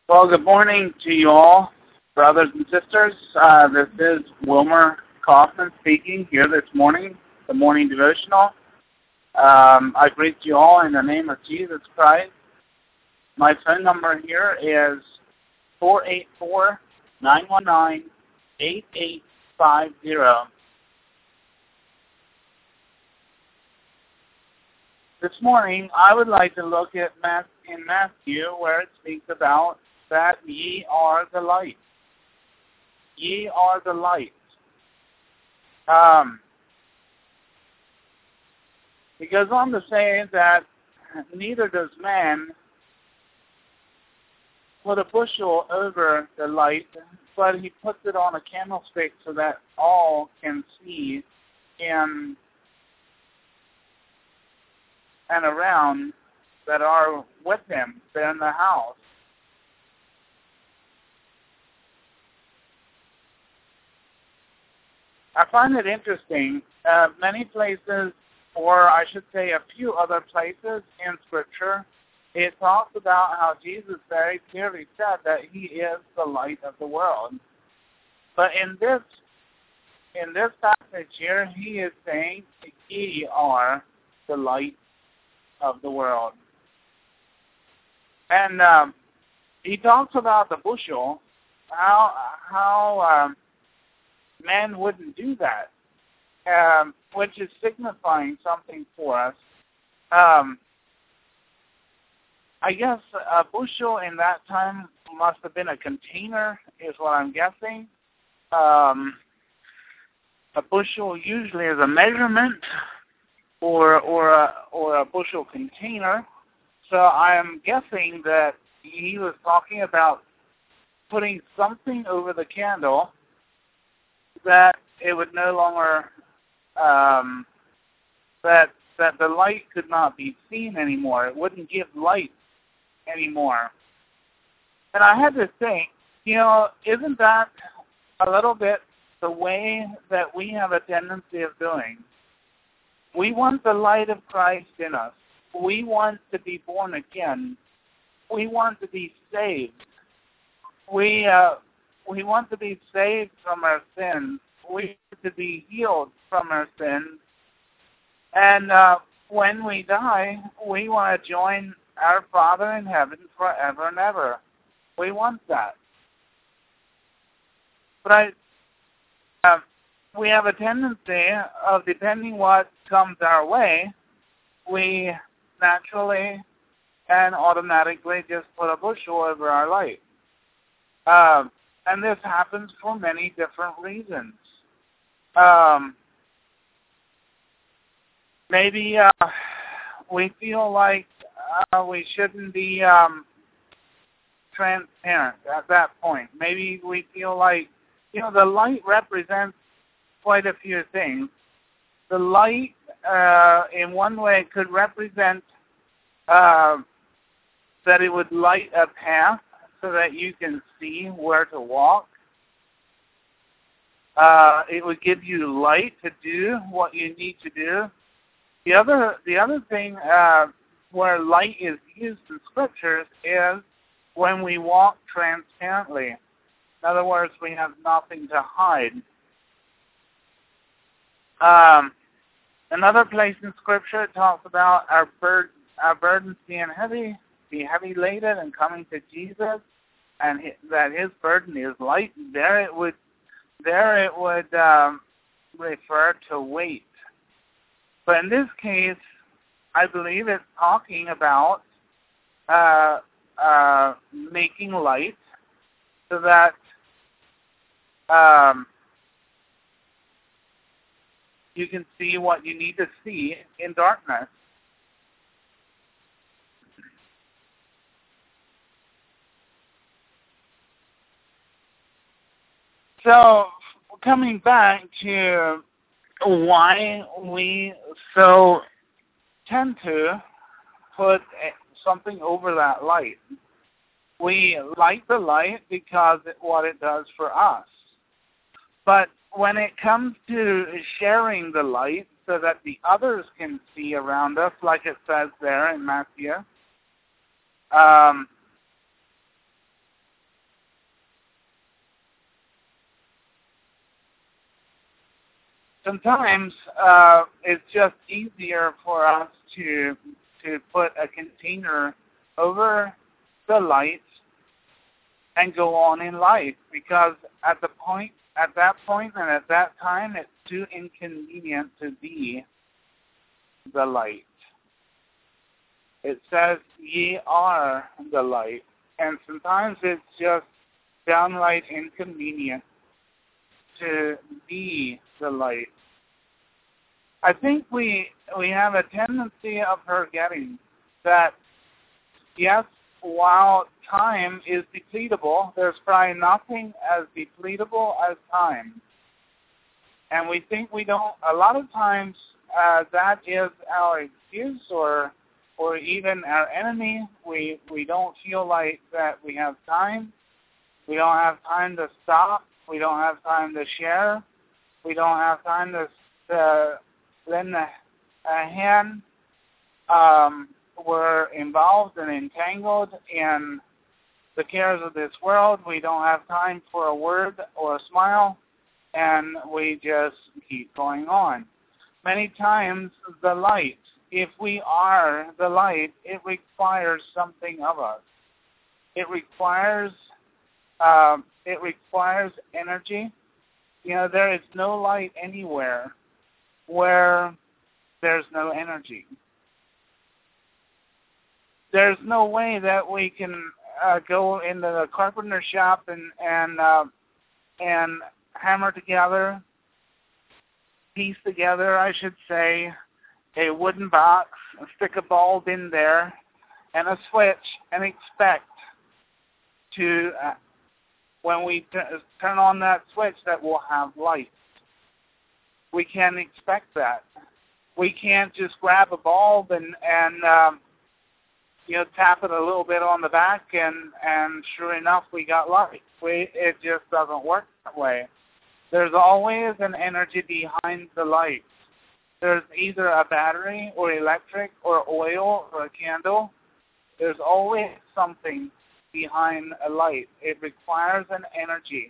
Well, good morning to you all, brothers and sisters. This is Wilmer Kaufman speaking here this morning, the morning devotional. I greet you all in the name of Jesus Christ. My phone number here is 484-919-8850. This morning, I would like to look at in Matthew, where it speaks about that ye are the light. Ye are the light. It goes on to say that neither does man put a bushel over the light, but he puts it on a candlestick so that all can see and around that are with him. They're in the house. I find it interesting. Many places, or I should say a few other places in Scripture, it talks about how Jesus very clearly said that he is the light of the world. But in this passage here, he is saying, ye are the light of the world. And he talks about the bushel, how men wouldn't do that, which is signifying something for us. I guess a bushel in that time must have been a container, is what I'm guessing. A bushel usually is a measurement or a bushel container. So I am guessing that he was talking about putting something over the candle that it would no longer, that the light could not be seen anymore. It wouldn't give light anymore. And I had to think, isn't that a little bit the way that we have a tendency of doing? We want the light of Christ in us. We want to be born again. We want to be saved. We want to be saved from our sins. We want to be healed from our sins. And when we die, we want to join our Father in heaven forever and ever. We want that. But we have a tendency of, depending what comes our way, we naturally and automatically just put a bushel over our light. And this happens for many different reasons. Maybe we feel like we shouldn't be transparent at that point. Maybe we feel like, the light represents quite a few things. The light, in one way, could represent that it would light a path so that you can see where to walk. It would give you light to do what you need to do. The other thing where light is used in Scriptures is when we walk transparently. In other words, we have nothing to hide. Another place in Scripture talks about our burdens being heavy, be heavy laden, and coming to Jesus, and that His burden is light. There it would refer to weight. But in this case, I believe it's talking about making light so that you can see what you need to see in darkness. So, coming back to why we so tend to put something over that light. We like the light because what it does for us. But when it comes to sharing the light so that the others can see around us, like it says there in Matthew, sometimes it's just easier for us to put a container over the light and go on in life, because at that point and at that time, it's too inconvenient to be the light. It says, ye are the light. And sometimes it's just downright inconvenient to be the light. I think we have a tendency of forgetting that, yes, while time is depletable, there's probably nothing as depletable as time. And we think we don't, a lot of times that is our excuse or even our enemy. We don't feel like that we have time. We don't have time to stop. We don't have time to share. We don't have time to lend a hand. We're involved and entangled in the cares of this world. We don't have time for a word or a smile, and we just keep going on. Many times the light, if we are the light, it requires something of us. It requires energy. You know, there is no light anywhere where there's no energy. There's no way that we can go into the carpenter shop and hammer together, piece together, I should say, a wooden box, stick a bulb in there, and a switch, and expect to, when we turn on that switch, that we'll have light. We can't expect that. We can't just grab a bulb and tap it a little bit on the back, and sure enough, we got light. It just doesn't work that way. There's always an energy behind the light. There's either a battery or electric or oil or a candle. There's always something behind a light. It requires an energy.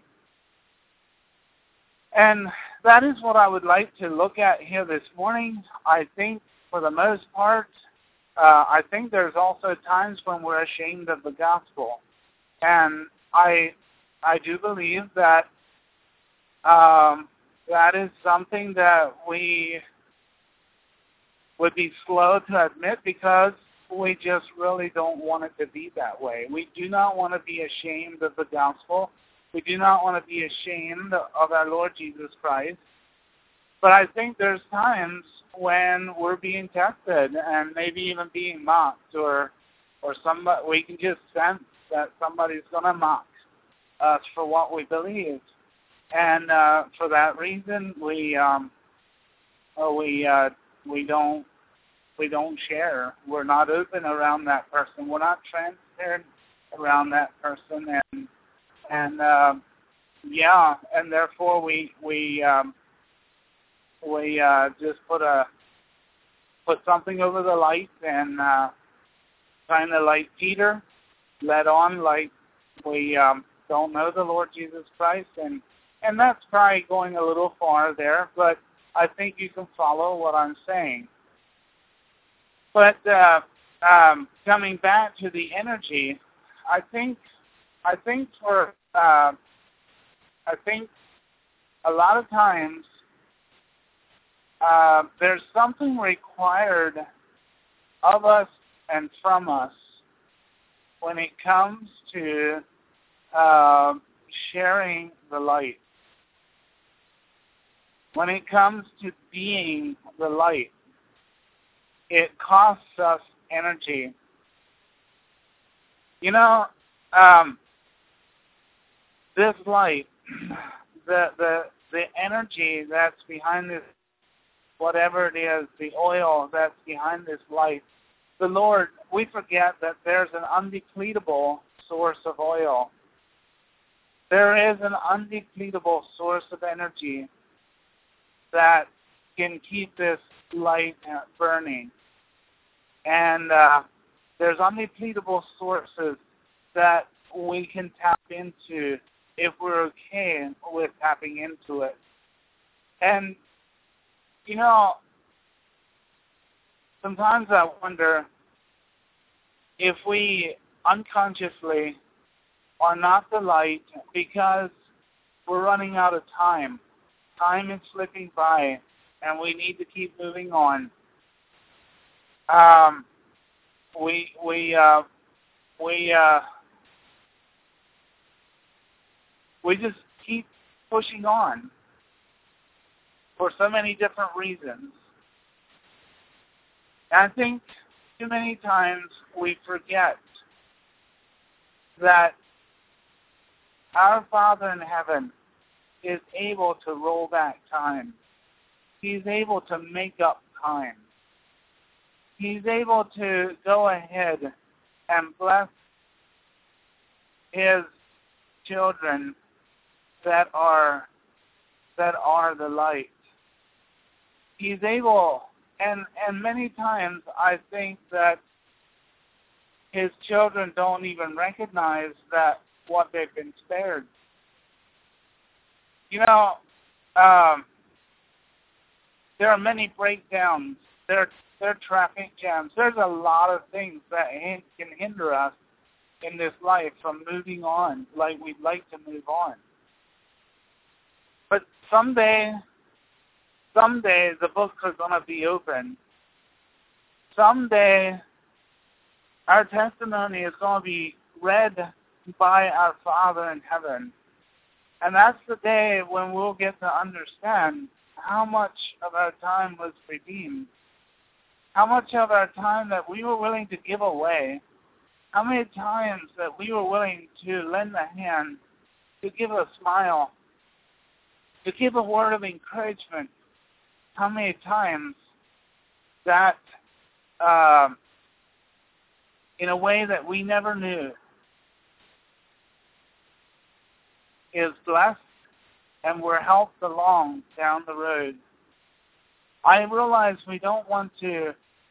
And that is what I would like to look at here this morning. I think for the most part, I think there's also times when we're ashamed of the gospel. And I do believe that that is something that we would be slow to admit, because we just really don't want it to be that way. We do not want to be ashamed of the gospel. We do not want to be ashamed of our Lord Jesus Christ. But I think there's times when we're being tested and maybe even being mocked, or somebody, we can just sense that somebody's going to mock us for what we believe. And for that reason, we don't share. We're not open around that person. We're not transparent around that person, and therefore we just put something over the light and kind of like Peter, let on like we don't know the Lord Jesus Christ, and that's probably going a little far there, but I think you can follow what I'm saying. But coming back to the energy, I think a lot of times there's something required of us and from us when it comes to sharing the light. When it comes to being the light, it costs us energy. You know, this light, the energy that's behind this, whatever it is, the oil that's behind this light, the Lord, we forget that there's an undepletable source of oil. There is an undepletable source of energy that can keep this light burning. And there's undepletable sources that we can tap into if we're okay with tapping into it. And You know, sometimes I wonder if we unconsciously are not the light because we're running out of time. Time is slipping by, and we need to keep moving on. We just keep pushing on for so many different reasons. And I think too many times we forget that our Father in heaven is able to roll back time. He's able to make up time. He's able to go ahead and bless His children that are the light. He's able, and many times I think that His children don't even recognize that what they've been spared. You know, there are many breakdowns. There are traffic jams. There's a lot of things that can hinder us in this life from moving on like we'd like to move on. But someday the books are going to be open. Someday our testimony is going to be read by our Father in heaven. And that's the day when we'll get to understand how much of our time was redeemed, how much of our time that we were willing to give away, how many times that we were willing to lend a hand, to give a smile, to give a word of encouragement, how many times that in a way that we never knew is blessed and we're helped along down the road. I realize we don't want to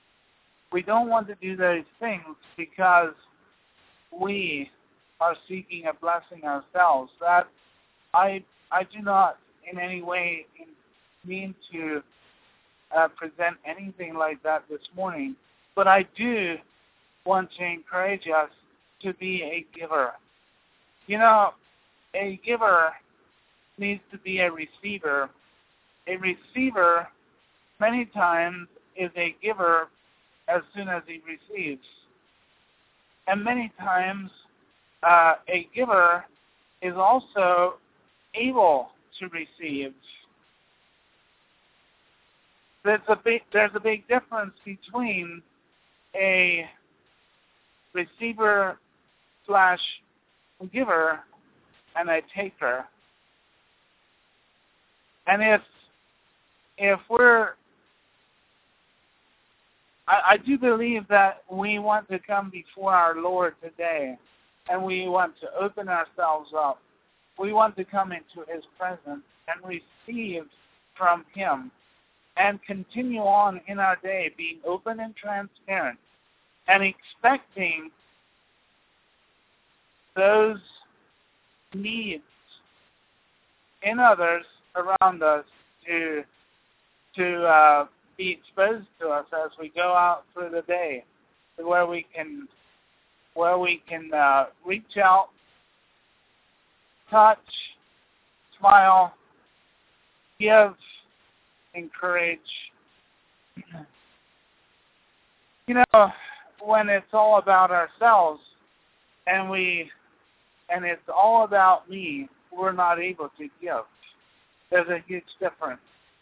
do those things because we are seeking a blessing ourselves. That I do not in any way mean to present anything like that this morning, but I do want to encourage us to be a giver. You know, a giver needs to be a receiver. A receiver many times is a giver as soon as he receives. And many times a giver is also able to receive. There's a big difference between a receiver / giver and a taker. And if we're, I do believe that we want to come before our Lord today, and we want to open ourselves up. We want to come into His presence and receive from Him and continue on in our day being open and transparent and expecting those needs in others around us to be exposed to us as we go out through the day, to where we can reach out, touch, smile, give, encourage. You know, when it's all about ourselves and it's all about me, we're not able to give. There's a huge difference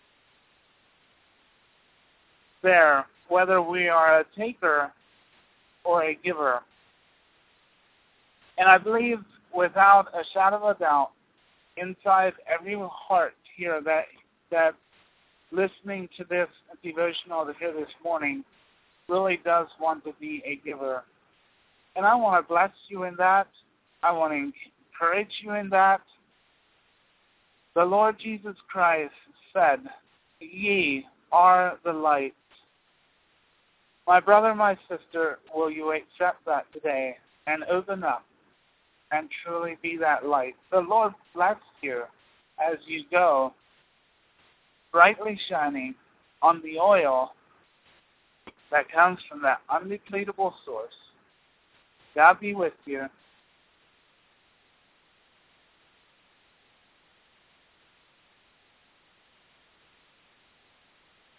there, whether we are a taker or a giver. And I believe without a shadow of a doubt, inside every heart here that listening to this devotional here this morning really does want to be a giver. And I want to bless you in that. I want to encourage you in that. The Lord Jesus Christ said, "Ye are the light." My brother, my sister, will you accept that today and open up and truly be that light? The Lord bless you as you go, brightly shining on the oil that comes from that undepletable source. God be with you.